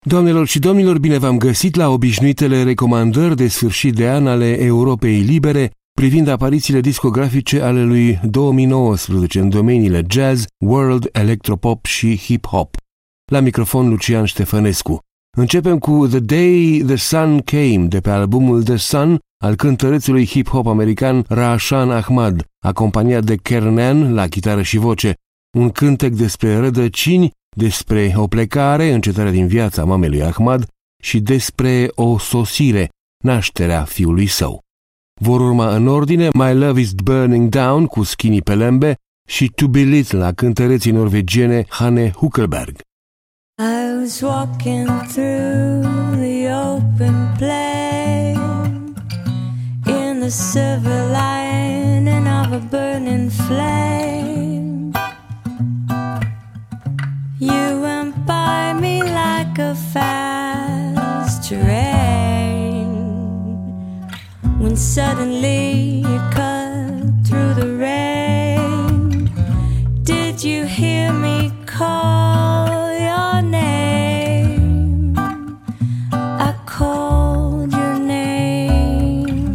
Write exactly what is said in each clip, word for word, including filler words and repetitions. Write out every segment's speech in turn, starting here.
Doamnelor și domnilor, bine v-am găsit la obișnuitele recomandări de sfârșit de an ale Europei Libere privind aparițiile discografice ale lui două mii nouăsprezece în domeniile jazz, world, electropop și hip-hop. La microfon Lucian Ștefănescu. Începem cu The Day the Sun Came de pe albumul The Sun al cântărețului hip-hop american Rashaan Ahmad, acompaniat de Kernan la chitară și voce, un cântec despre rădăcini, despre o plecare, încetarea din viața mamei lui Ahmad și despre o sosire, nașterea fiului său. Vor urma în ordine My Love is Burning Down cu Skinny Pelembe și To Be Lit la cântăreții norvegiene Hanne Hukkelberg. I was walking through the open plain in the silver lining of a burning flame. You went by me like a fast train when suddenly you cut through the rain. Did you hear me call your name? I called your name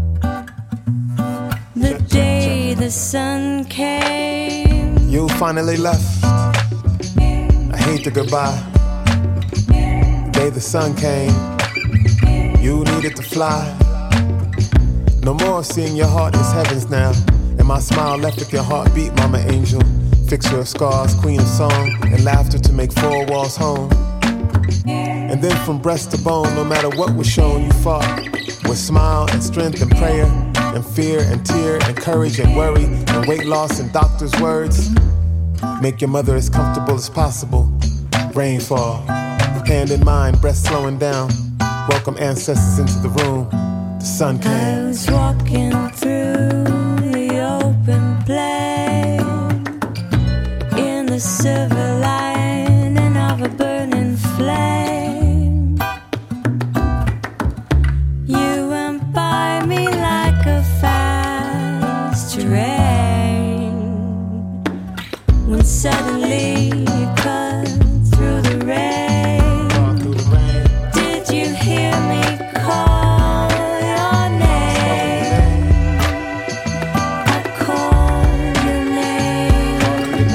the day the sun came. You finally left. I hate the goodbye. The day the sun came, you needed to fly. No more seeing your heart in his heavens now. And my smile left with your heartbeat, mama angel. Fixer of scars, queen of song, and laughter to make four walls home. And then from breast to bone, no matter what was shown, you fought with smile and strength and prayer and fear and tear and courage and worry and weight loss and doctor's words. Make your mother as comfortable as possible. Rainfall, hand in mind, breath slowing down. Welcome ancestors into the room. The sun came. I was walking through the open plain in the silver lining of a burning flame. You went by me like a fast train when suddenly you cut through the rain. Did you hear me call your name? I called your name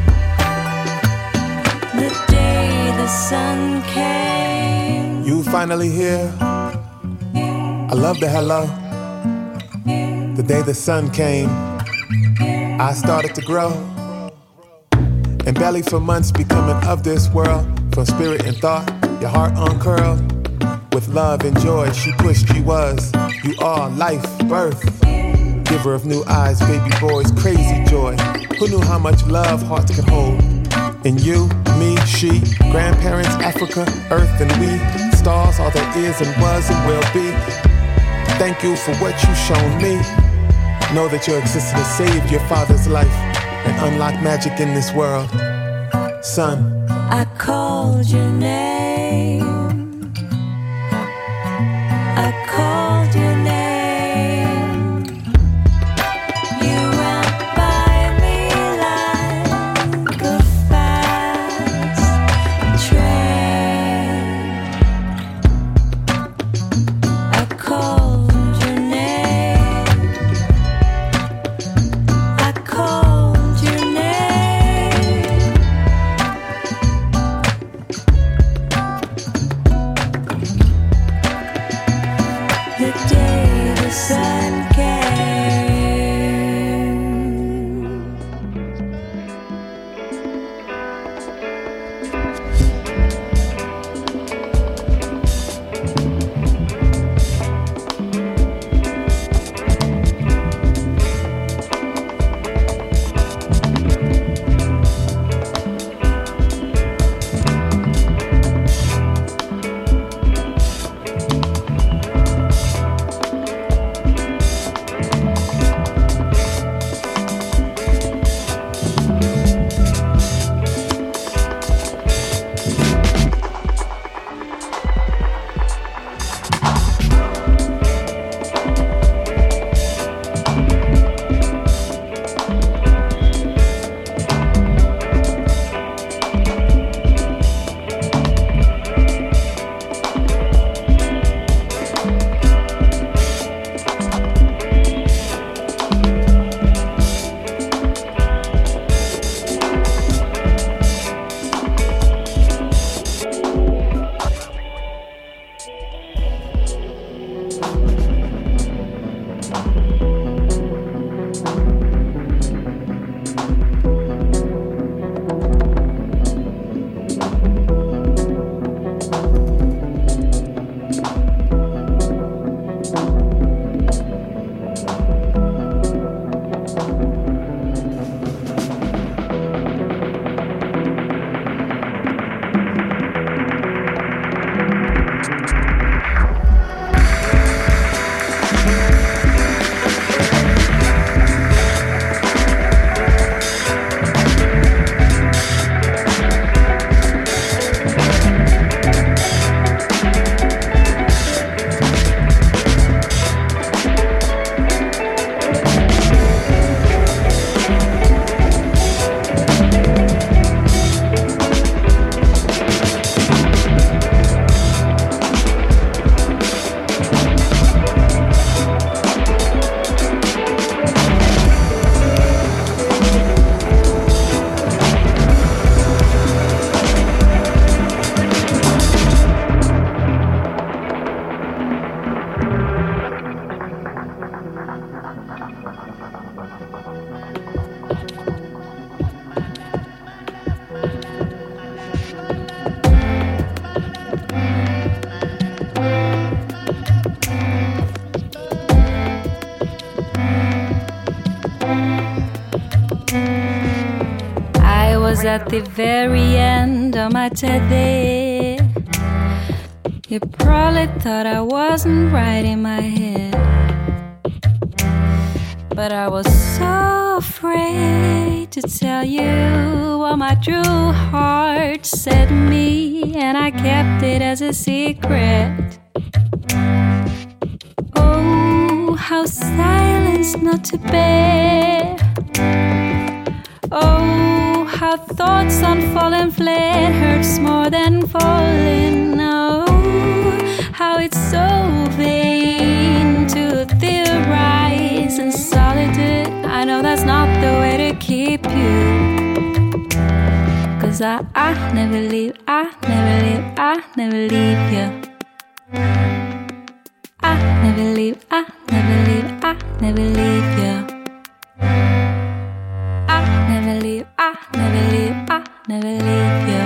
the day the sun came. You finally here. I love the hello. The day the sun came, I started to grow. And barely for months becoming of this world. From spirit and thought, your heart uncurled. With love and joy, she pushed, she was. You are life, birth. Giver of new eyes, baby boys, crazy joy. Who knew how much love hearts could hold? In you, me, she, grandparents, Africa, earth and we. Stars, all there is and was and will be. Thank you for what you've shown me. Know that your existence saved your father's life and unlock magic in this world. Son, I called your name. I called your name. You went by me like a fast train. I called your name. I called your name. at the very end of my tether. You probably thought I wasn't right in my head, but I was so afraid to tell you what my true heart said to me, and I kept it as a secret. Oh, how silence not to bear. Oh, how thoughts unfold and fled hurts more than falling. Oh, how it's so vain to theorize in solitude. I know that's not the way to keep you, 'cause I, I never leave, I never leave, I never leave you. I never leave, I never leave, I never leave you. I never leave, I never leave, I never leave you.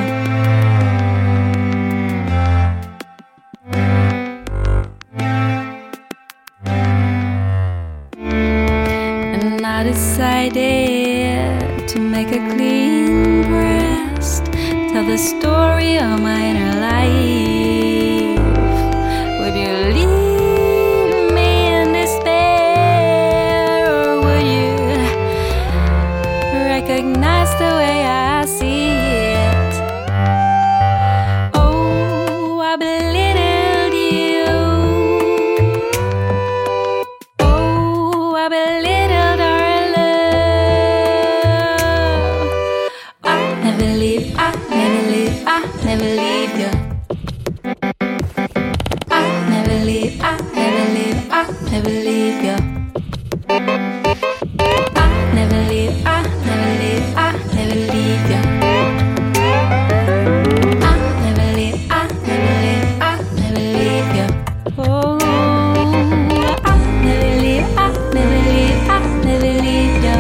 And I decided to make a clean breast, tell the story of my inner life. Would you leave me in despair, or would you recognize the way I see it? Oh, I belittled you. Oh, I belittled our love. I never leave, I never leave, I never leave you. I never leave, I never leave, I never leave you. I never leave, I never leave, I never leave you. I never leave, I never leave, I never leave you. Oh, I never leave, I never leave, I never leave you.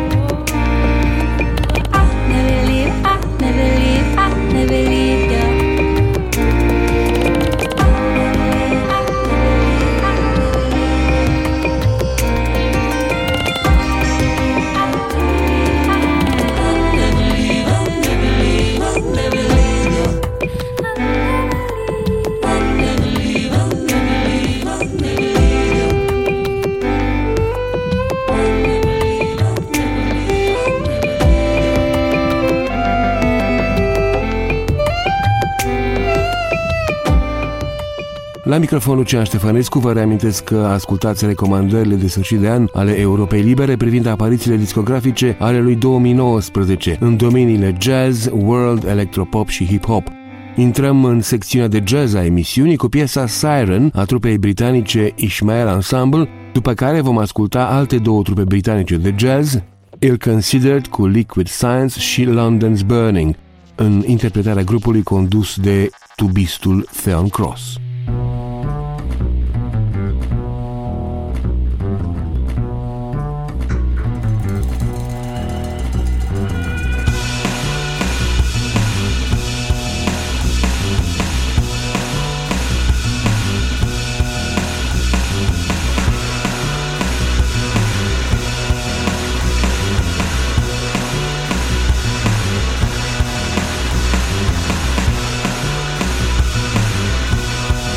I never leave, I never leave, I never leave you. La microfonul Lucian Ștefănescu, vă reamintesc că ascultați recomandările de sfârșit de an ale Europei Libere privind aparițiile discografice ale lui două mii nouăsprezece în domeniile jazz, world, electropop și hip-hop. Intrăm în secțiunea de jazz a emisiunii cu piesa Siren a trupei britanice Ishmael Ensemble, după care vom asculta alte două trupe britanice de jazz, Ill Considered cu Liquid Science și London's Burning, în interpretarea grupului condus de tubistul Theon Cross. I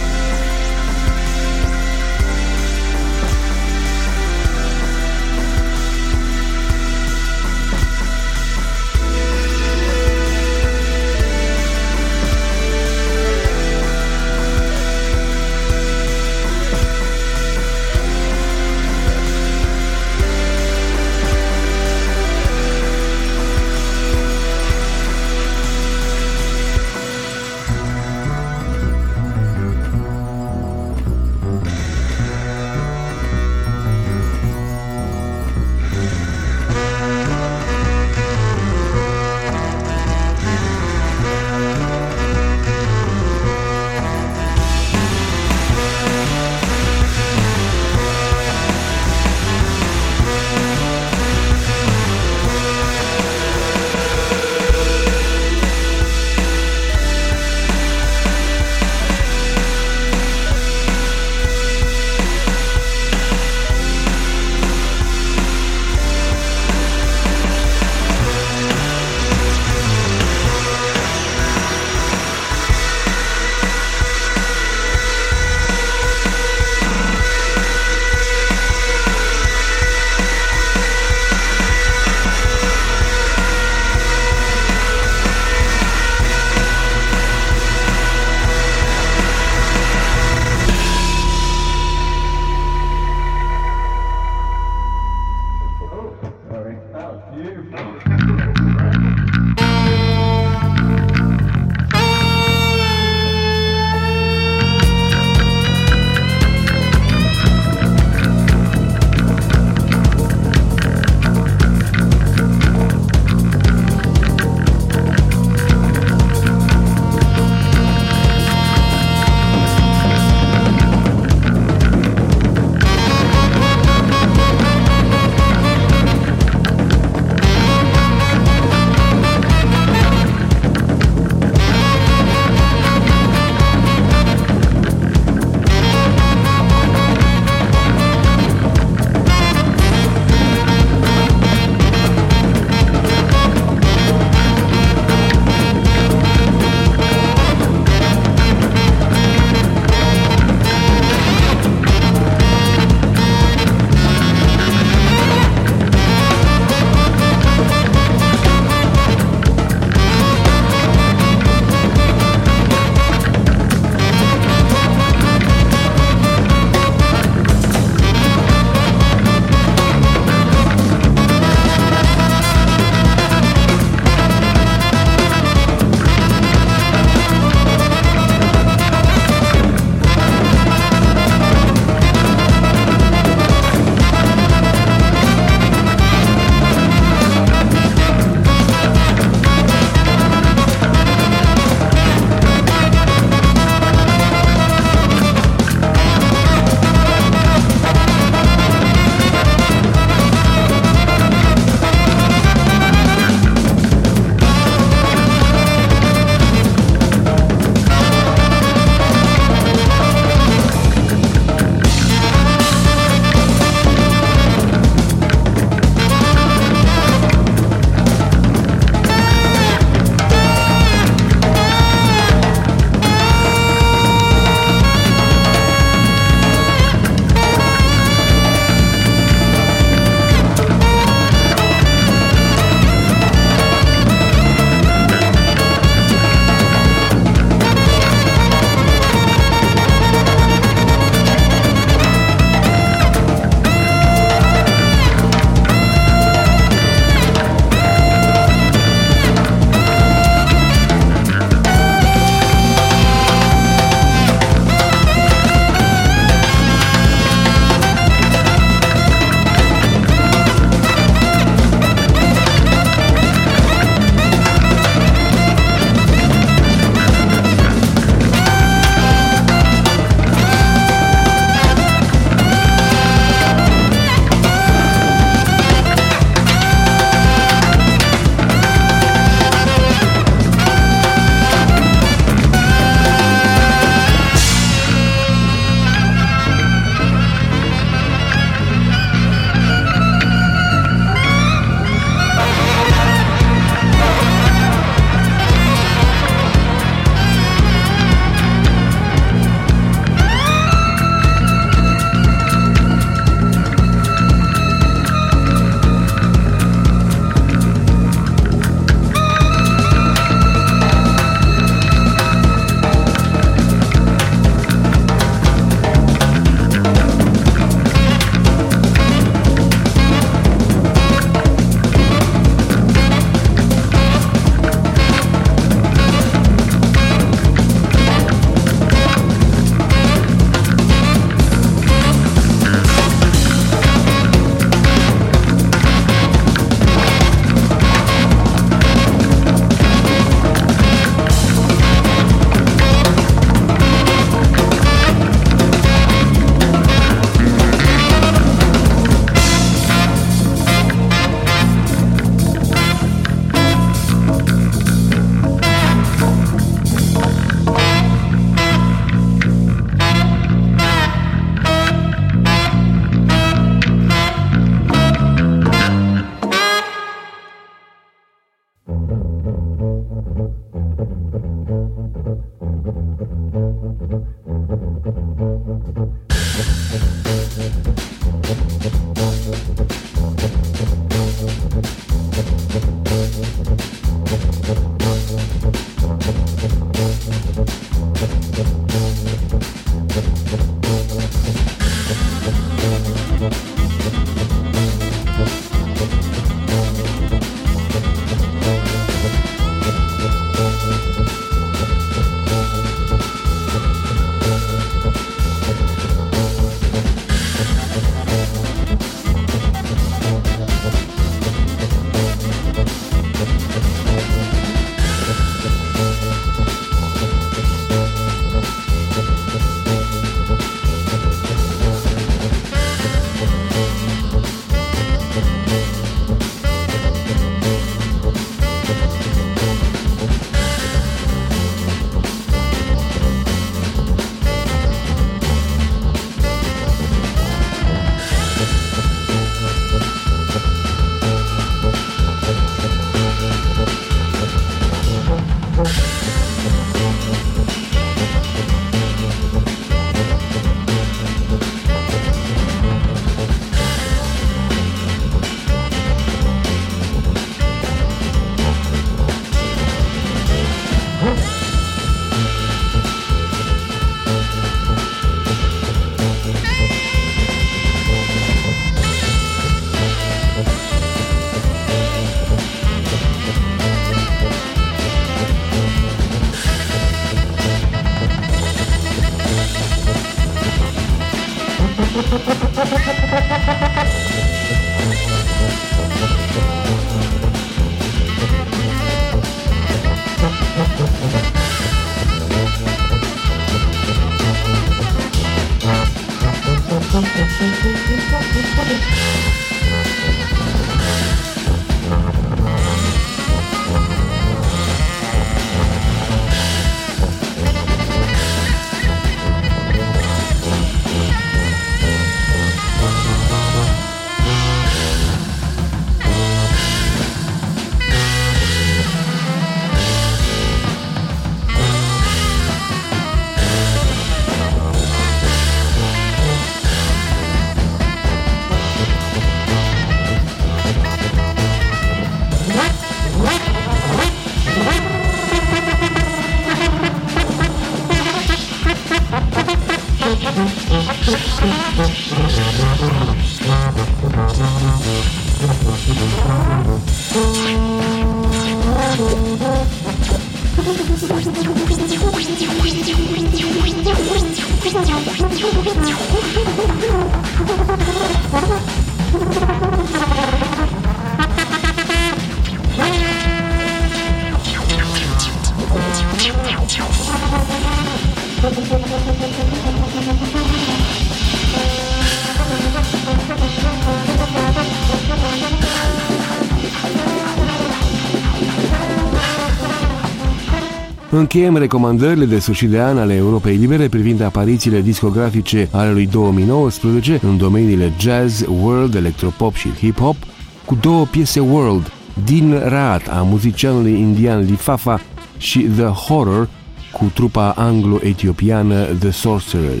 Încheiem recomandările de sfârșit de an ale Europei Libere privind aparițiile discografice ale lui două mii nouăsprezece în domeniile jazz, world, electropop și hip-hop cu două piese world, Din Raat a muzicianului indian Lifafa și The Horror cu trupa anglo-etiopiană The Sorcerers.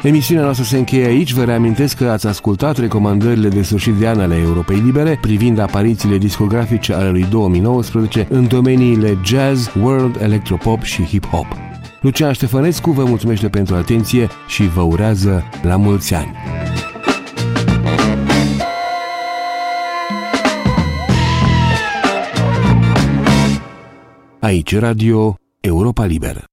Emisiunea noastră se încheie aici. Vă reamintesc că ați ascultat recomandările de sfârșit de an ale Europei Libere privind aparițiile discografice ale lui două mii nouăsprezece în domeniile jazz, world, electropop și hip-hop. Lucian Ștefănescu vă mulțumește pentru atenție și vă urează la mulți ani! Aici Radio Europa Liberă.